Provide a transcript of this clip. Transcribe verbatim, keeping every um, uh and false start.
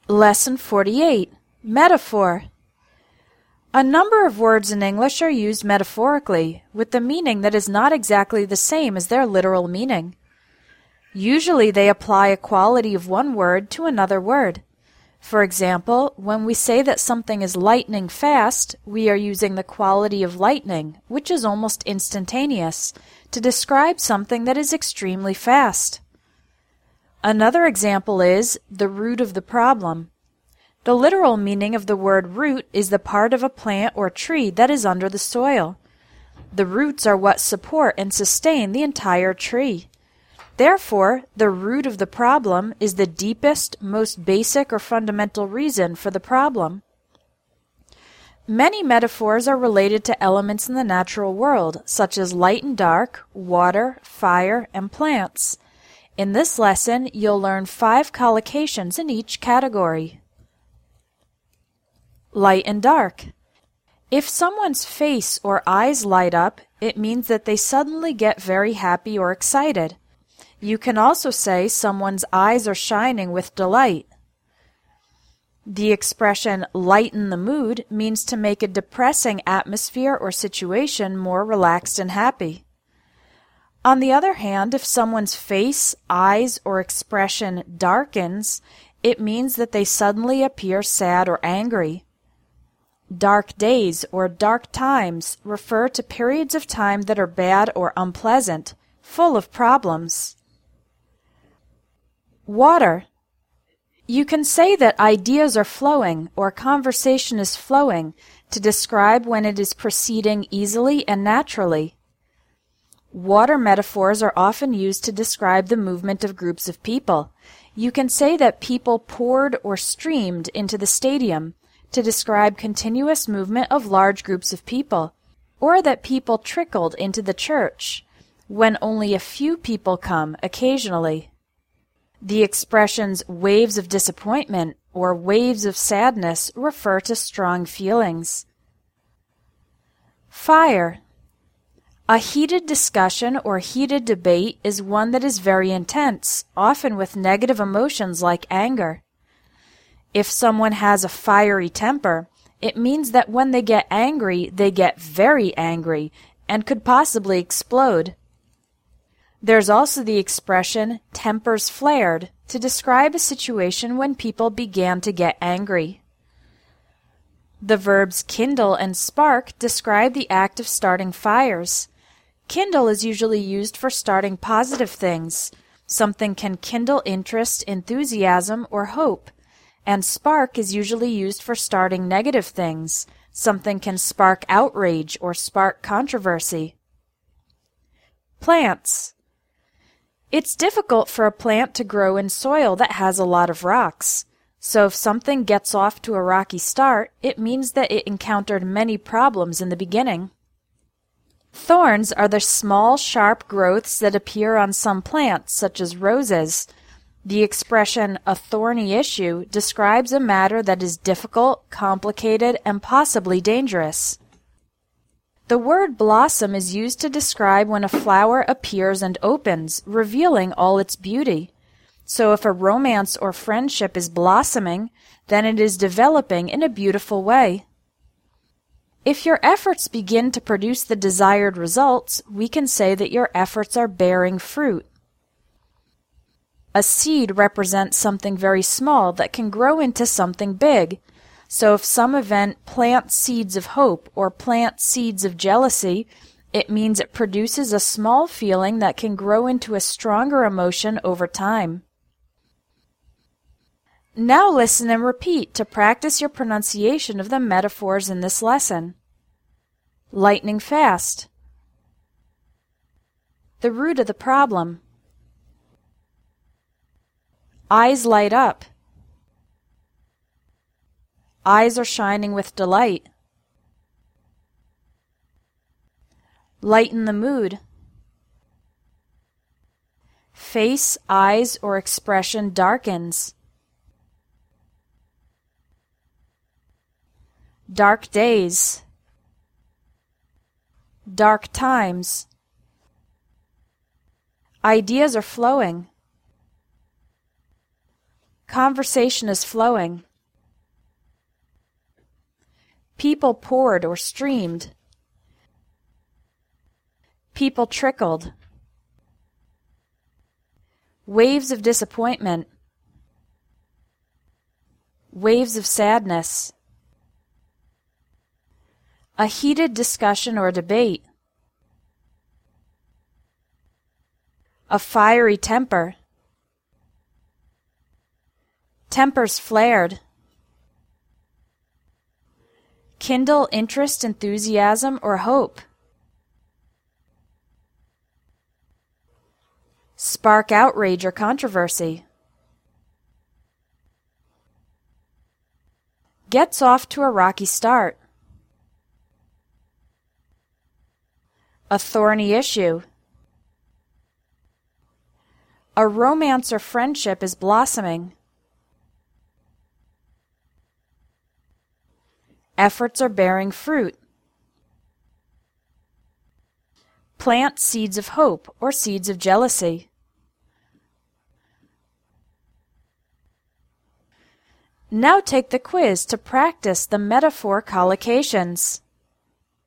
Lesson forty-eight. Metaphor. A number of words in English are used metaphorically, with the meaning that is not exactly the same as their literal meaning. Usually they apply a quality of one word to another word. For example, when we say that something is lightning fast, we are using the quality of lightning, which is almost instantaneous, to describe something that is extremely fast. Another example is the root of the problem. The literal meaning of the word root is the part of a plant or tree that is under the soil. The roots are what support and sustain the entire tree. Therefore, the root of the problem is the deepest, most basic or fundamental reason for the problem. Many metaphors are related to elements in the natural world, such as light and dark, water, fire, and plants. In this lesson, you'll learn five collocations in each category. Light and dark. If someone's face or eyes light up, it means that they suddenly get very happy or excited. You can also say someone's eyes are shining with delight. The expression lighten the mood means to make a depressing atmosphere or situation more relaxed and happy. On the other hand, if someone's face, eyes, or expression darkens, it means that they suddenly appear sad or angry. Dark days or dark times refer to periods of time that are bad or unpleasant, full of problems. Water. You can say that ideas are flowing or conversation is flowing to describe when it is proceeding easily and naturally. Water metaphors are often used to describe the movement of groups of people. You can say that people poured or streamed into the stadium to describe continuous movement of large groups of people, or that people trickled into the church, when only a few people come occasionally. The expressions waves of disappointment or waves of sadness refer to strong feelings. Fire. A heated discussion or heated debate is one that is very intense, often with negative emotions like anger. If someone has a fiery temper, it means that when they get angry, they get very angry and could possibly explode. There's also the expression tempers flared to describe a situation when people began to get angry. The verbs kindle and spark describe the act of starting fires. Kindle is usually used for starting positive things. Something can kindle interest, enthusiasm, or hope. And spark is usually used for starting negative things. Something can spark outrage or spark controversy. Plants. It's difficult for a plant to grow in soil that has a lot of rocks. So if something gets off to a rocky start, it means that it encountered many problems in the beginning. Thorns are the small, sharp growths that appear on some plants, such as roses. The expression a thorny issue describes a matter that is difficult, complicated, and possibly dangerous. The word blossom is used to describe when a flower appears and opens, revealing all its beauty. So if a romance or friendship is blossoming, then it is developing in a beautiful way. If your efforts begin to produce the desired results, we can say that your efforts are bearing fruit. A seed represents something very small that can grow into something big. So if some event plants seeds of hope or plants seeds of jealousy, it means it produces a small feeling that can grow into a stronger emotion over time. Now listen and repeat to practice your pronunciation of the metaphors in this lesson. Lightning fast. The root of the problem. Eyes light up. Eyes are shining with delight. Lighten the mood. Face, eyes, or expression darkens. Dark days. Dark times. Ideas are flowing. Conversation is flowing. People poured or streamed. People trickled. Waves of disappointment. Waves of sadness. A heated discussion or debate. A fiery temper. Tempers flared. Kindle interest, enthusiasm, or hope. Spark outrage or controversy. Gets off to a rocky start. A thorny issue. A romance or friendship is blossoming. Efforts are bearing fruit. Plant seeds of hope or seeds of jealousy. Now take the quiz to practice the metaphor collocations.